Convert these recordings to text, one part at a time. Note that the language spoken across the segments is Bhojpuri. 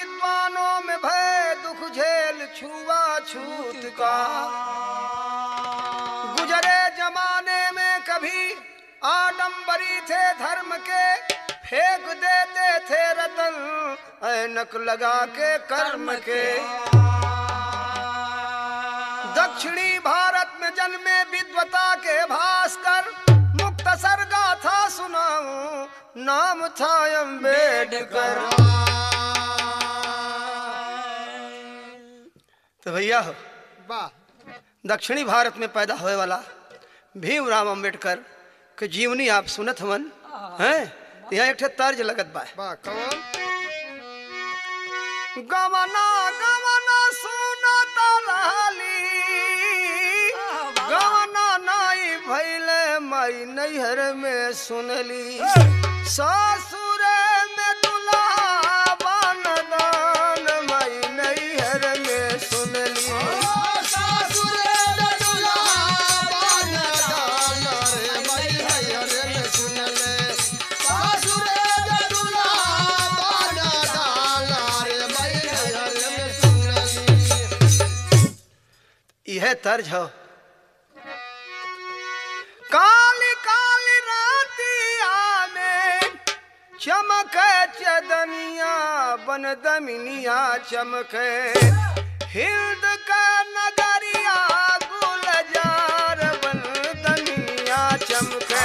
विद्वानों में भय दुख झेल छुआ छूत का। गुजरे जमाने में कभी आडंबरी थे धर्म के, फेंक देते थे रतन ऐनक लगा के कर्म के। दक्षिणी भारत में जन्मे विद्वता के भास्कर, मुक्तसर गाथा सुनाऊं नाम था अम्बेडकर। तो भैया हो दक्षिणी भारत में पैदा होने वाला भीमराव अम्बेडकर के जीवनी आप सुनत हवन हैं। यहाँ एक तर्ज लगत बा गवना गवना सुनत रहली, गवना नाई भैले मई नैहर में सुनली। ससुर में दुल्हा बनदान मई नैहर में सुनली। यह तर्ज हो काली काली रातिया में चमके चदनिया बन दमिनिया चमके। हिंद का नगरिया गुलजार बन दमिनिया चमके।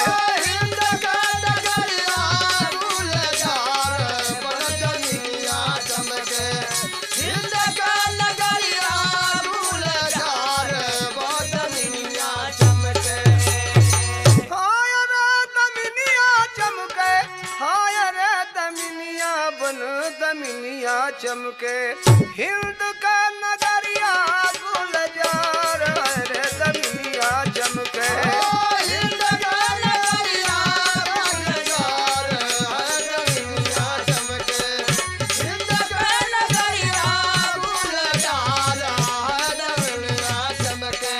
दमिनिया चमके हिंद का नगरिया गुलजार रे दमिनिया चमके। हिंद का नगरिया गुलजार दमिनिया चमके। हिंद का नगरिया गुलजार दमिनिया चमके।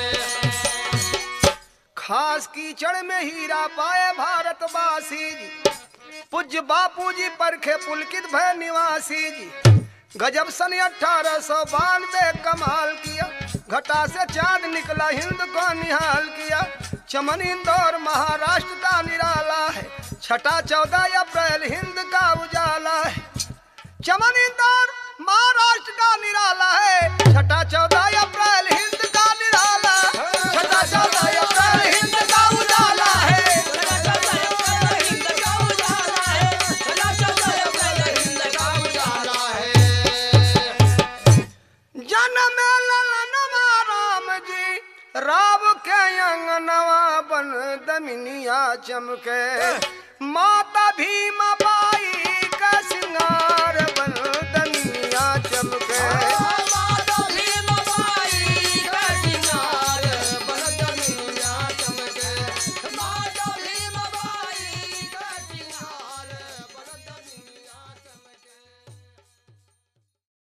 खास कीचड़ में हीरा पाए भारतवासी जी, पूज्य बापू जी परखे पुलकित भय निवासी जी। गजब सन 1892 कमाल किया, घटा से चांद निकला हिंद को निहाल किया। चमन इंदौर महाराष्ट्र का निराला है, छठा 14 अप्रैल हिंद का उजाला है। चमन इंदौर महाराष्ट्र का निराला है, छठा 14 अप्रैल हिंद का निराला है। छठा 14 अप्रैल हिंद का उजाला है। राव के अंगनवा बन दमिनिया चमके। माता भीमा